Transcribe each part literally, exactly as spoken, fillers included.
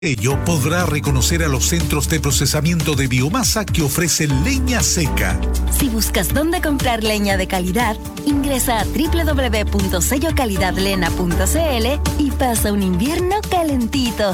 Ello podrá reconocer a los centros de procesamiento de biomasa que ofrecen leña seca. Si buscas dónde comprar leña de calidad, ingresa a doble u doble u doble u punto sello calidad lena punto c l y pasa un invierno calentito.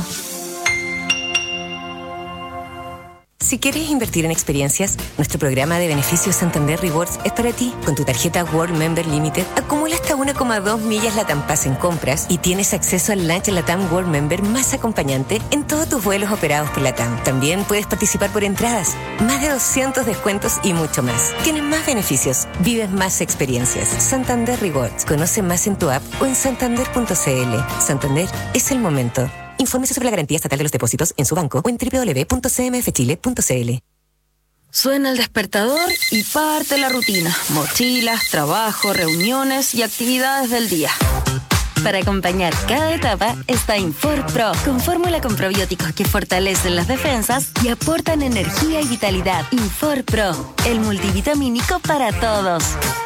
Si quieres invertir en experiencias, nuestro programa de beneficios Santander Rewards es para ti. Con tu tarjeta World Member Limited, acumula hasta uno coma dos millas LATAM Pass en compras y tienes acceso al lunch LATAM World Member más acompañante en todos tus vuelos operados por LATAM. También puedes participar por entradas, más de doscientos descuentos y mucho más. Tienes más beneficios, vives más experiencias. Santander Rewards. Conoce más en tu app o en santander punto c l. Santander es el momento. Infórmese sobre la garantía estatal de los depósitos en su banco o en doble u doble u doble u punto c m f chile punto c l. Suena el despertador y parte la rutina. Mochilas, trabajo, reuniones y actividades del día. Para acompañar cada etapa está InforPro, con fórmula con probióticos que fortalecen las defensas y aportan energía y vitalidad. InforPro, el multivitamínico para todos.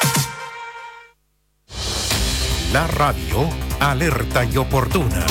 La radio, alerta y oportuna.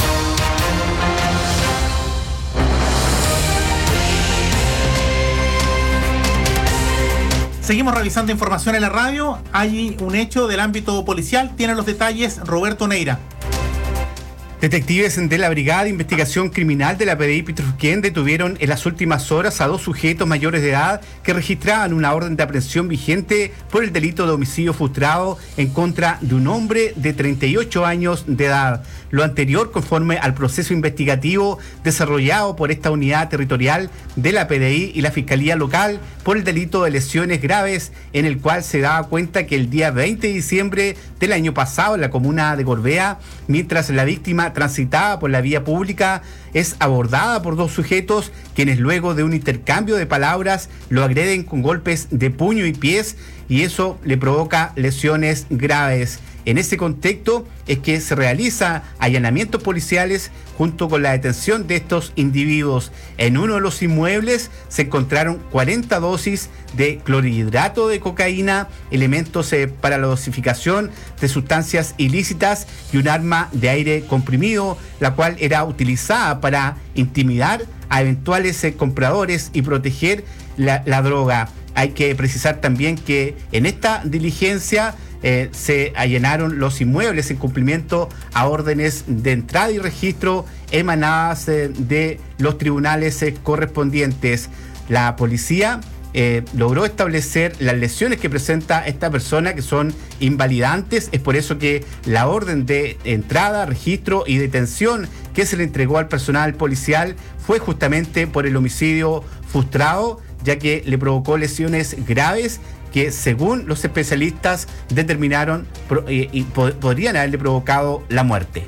Seguimos revisando información en la radio. Hay un hecho del ámbito policial. Tiene los detalles Roberto Neira. Detectives de la Brigada de Investigación Criminal de la P D I Pitrufquén detuvieron en las últimas horas a dos sujetos mayores de edad que registraban una orden de aprehensión vigente por el delito de homicidio frustrado en contra de un hombre de treinta y ocho años de edad. Lo anterior conforme al proceso investigativo desarrollado por esta unidad territorial de la P D I y la Fiscalía Local por el delito de lesiones graves, en el cual se daba cuenta que el día veinte de diciembre del año pasado en la comuna de Gorbea, mientras la víctima transitada por la vía pública, es abordada por dos sujetos quienes luego de un intercambio de palabras lo agreden con golpes de puño y pies, y eso le provoca lesiones graves. En ese contexto es que se realiza allanamientos policiales junto con la detención de estos individuos. En uno de los inmuebles se encontraron cuarenta dosis de clorhidrato de cocaína, elementos eh, para la dosificación de sustancias ilícitas y un arma de aire comprimido, la cual era utilizada para intimidar a eventuales eh, compradores y proteger la, la droga. Hay que precisar también que en esta diligencia Eh, se allanaron los inmuebles en cumplimiento a órdenes de entrada y registro emanadas eh, de los tribunales eh, correspondientes. La policía eh, logró establecer las lesiones que presenta esta persona, que son invalidantes. Es por eso que la orden de entrada, registro y detención que se le entregó al personal policial fue justamente por el homicidio frustrado, ya que le provocó lesiones graves que, según los especialistas, determinaron eh, y po- podrían haberle provocado la muerte.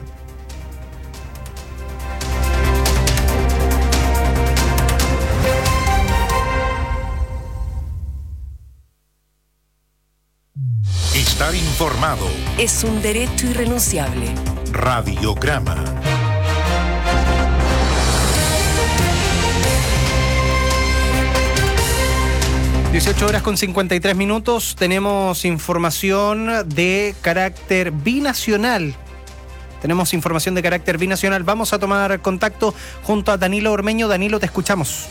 Estar informado. Es un derecho irrenunciable. Radiograma. dieciocho horas con cincuenta y tres minutos, tenemos información de carácter binacional. Tenemos información de carácter binacional. Vamos a tomar contacto junto a Danilo Ormeño. Danilo, te escuchamos.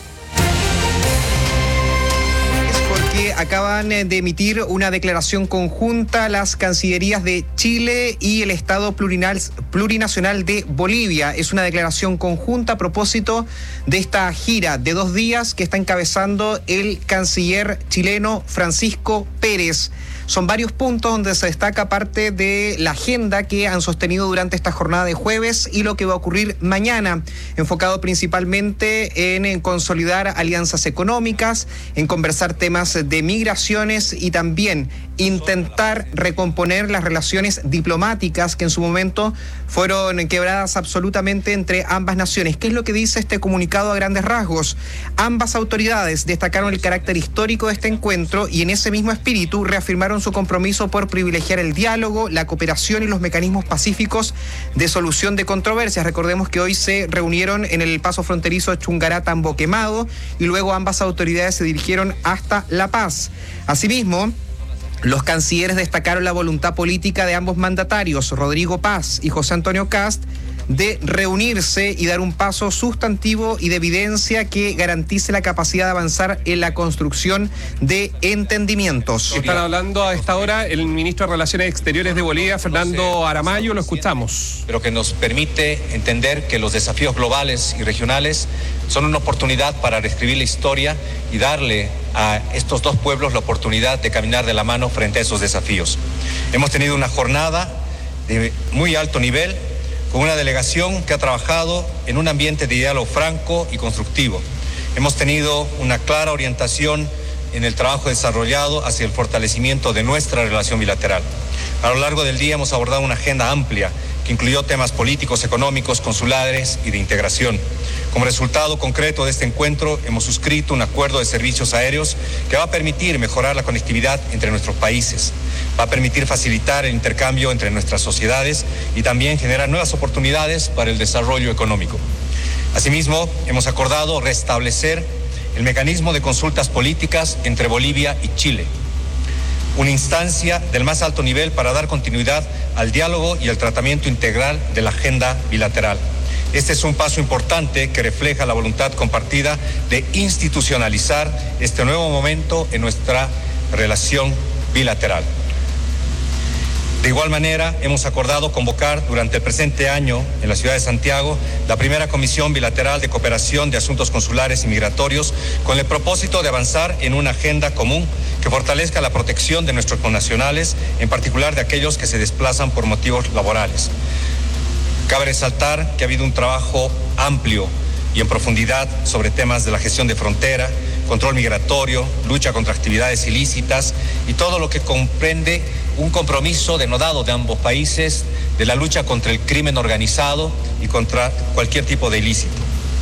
Que acaban de emitir una declaración conjunta las cancillerías de Chile y el Estado Plurinal, Plurinacional de Bolivia. Es una declaración conjunta a propósito de esta gira de dos días que está encabezando el canciller chileno Francisco Pérez. Son varios puntos donde se destaca parte de la agenda que han sostenido durante esta jornada de jueves y lo que va a ocurrir mañana, enfocado principalmente en, en consolidar alianzas económicas, en conversar temas de migraciones y también intentar recomponer las relaciones diplomáticas que en su momento fueron quebradas absolutamente entre ambas naciones. ¿Qué es lo que dice este comunicado a grandes rasgos? Ambas autoridades destacaron el carácter histórico de este encuentro y en ese mismo espíritu reafirmaron su compromiso por privilegiar el diálogo, la cooperación y los mecanismos pacíficos de solución de controversias. Recordemos que hoy se reunieron en el paso fronterizo Chungará-Tambo Quemado y luego ambas autoridades se dirigieron hasta La Paz. Asimismo, los cancilleres destacaron la voluntad política de ambos mandatarios, Rodrigo Paz y José Antonio Kast, de reunirse y dar un paso sustantivo y de evidencia que garantice la capacidad de avanzar en la construcción de entendimientos. Están hablando a esta hora el ministro de Relaciones Exteriores de Bolivia, Fernando Aramayo, lo escuchamos. Pero que nos permite entender que los desafíos globales y regionales son una oportunidad para reescribir la historia y darle a estos dos pueblos la oportunidad de caminar de la mano frente a esos desafíos. Hemos tenido una jornada de muy alto nivel con una delegación que ha trabajado en un ambiente de diálogo franco y constructivo. Hemos tenido una clara orientación en el trabajo desarrollado hacia el fortalecimiento de nuestra relación bilateral. A lo largo del día hemos abordado una agenda amplia que incluyó temas políticos, económicos, consulares y de integración. Como resultado concreto de este encuentro, hemos suscrito un acuerdo de servicios aéreos que va a permitir mejorar la conectividad entre nuestros países, va a permitir facilitar el intercambio entre nuestras sociedades y también generar nuevas oportunidades para el desarrollo económico. Asimismo, hemos acordado restablecer el mecanismo de consultas políticas entre Bolivia y Chile, una instancia del más alto nivel para dar continuidad al diálogo y al tratamiento integral de la agenda bilateral. Este es un paso importante que refleja la voluntad compartida de institucionalizar este nuevo momento en nuestra relación bilateral. De igual manera, hemos acordado convocar durante el presente año en la ciudad de Santiago la primera Comisión Bilateral de Cooperación de Asuntos Consulares y Migratorios con el propósito de avanzar en una agenda común que fortalezca la protección de nuestros connacionales, en particular de aquellos que se desplazan por motivos laborales. Cabe resaltar que ha habido un trabajo amplio y en profundidad sobre temas de la gestión de frontera, control migratorio, lucha contra actividades ilícitas y todo lo que comprende un compromiso denodado de ambos países de la lucha contra el crimen organizado y contra cualquier tipo de ilícito.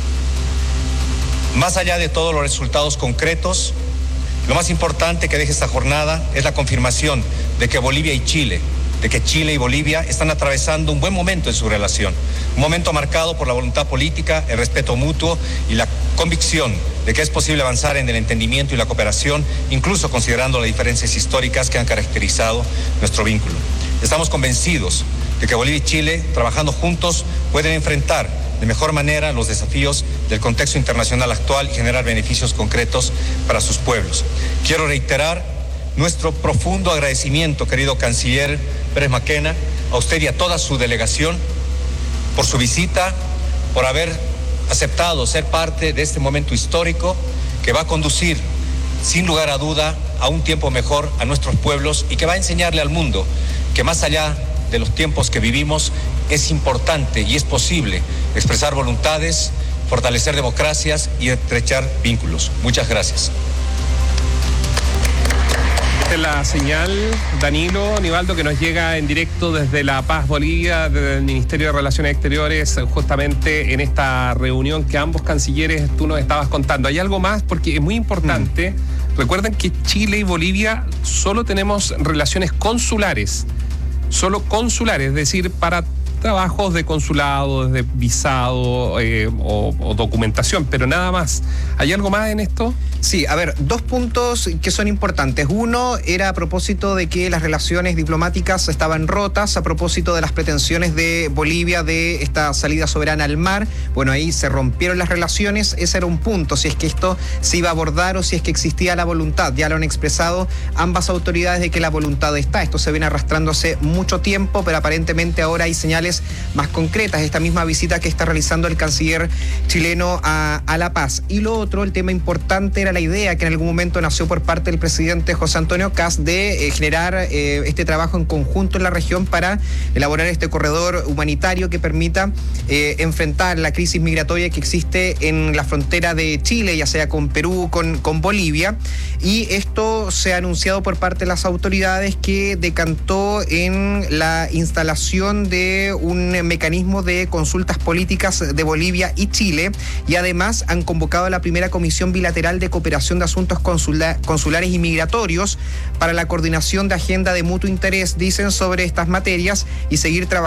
Más allá de todos los resultados concretos, lo más importante que deja esta jornada es la confirmación de que Bolivia y Chile, de que Chile y Bolivia están atravesando un buen momento en su relación, un momento marcado por la voluntad política, el respeto mutuo y la convicción de que es posible avanzar en el entendimiento y la cooperación, incluso considerando las diferencias históricas que han caracterizado nuestro vínculo. Estamos convencidos de que Bolivia y Chile, trabajando juntos, pueden enfrentar de mejor manera los desafíos del contexto internacional actual y generar beneficios concretos para sus pueblos. Quiero reiterar nuestro profundo agradecimiento, querido canciller Pérez Mackenna, a usted y a toda su delegación por su visita, por haber aceptado ser parte de este momento histórico que va a conducir, sin lugar a duda, a un tiempo mejor a nuestros pueblos y que va a enseñarle al mundo que más allá de los tiempos que vivimos es importante y es posible expresar voluntades, fortalecer democracias y estrechar vínculos. Muchas gracias. Esta es la señal, Danilo, Nivaldo, que nos llega en directo desde La Paz, Bolivia, desde el Ministerio de Relaciones Exteriores, justamente en esta reunión que ambos cancilleres tú nos estabas contando. ¿Hay algo más? Porque es muy importante. Mm. Recuerden que Chile y Bolivia solo tenemos relaciones consulares, solo consulares, es decir, para trabajos de consulado, de visado eh, o, o documentación, pero nada más. ¿Hay algo más en esto? Sí, a ver, dos puntos que son importantes. Uno era a propósito de que las relaciones diplomáticas estaban rotas, a propósito de las pretensiones de Bolivia de esta salida soberana al mar. Bueno, ahí se rompieron las relaciones, ese era un punto, si es que esto se iba a abordar o si es que existía la voluntad. Ya lo han expresado ambas autoridades de que la voluntad está. Esto se viene arrastrando hace mucho tiempo, pero aparentemente ahora hay señales más concretas. Esta misma visita que está realizando el canciller chileno a, a La Paz. Y lo otro, el tema importante era la idea que en algún momento nació por parte del presidente José Antonio Kast de eh, generar eh, este trabajo en conjunto en la región para elaborar este corredor humanitario que permita eh, enfrentar la crisis migratoria que existe en la frontera de Chile, ya sea con Perú, con, con Bolivia. Y esto se ha anunciado por parte de las autoridades, que decantó en la instalación de un mecanismo de consultas políticas de Bolivia y Chile, y además han convocado a la primera comisión bilateral de cooperación de asuntos consula- consulares y migratorios para la coordinación de agenda de mutuo interés, dicen, sobre estas materias y seguir trabajando